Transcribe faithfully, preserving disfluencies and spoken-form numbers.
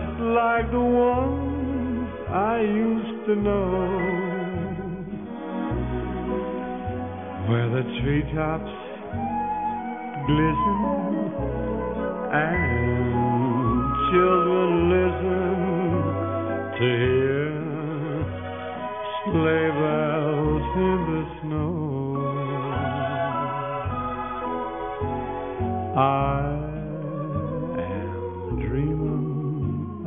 like the ones I used to know, where the treetops glisten and children listen to hear sleigh bells in the snow. I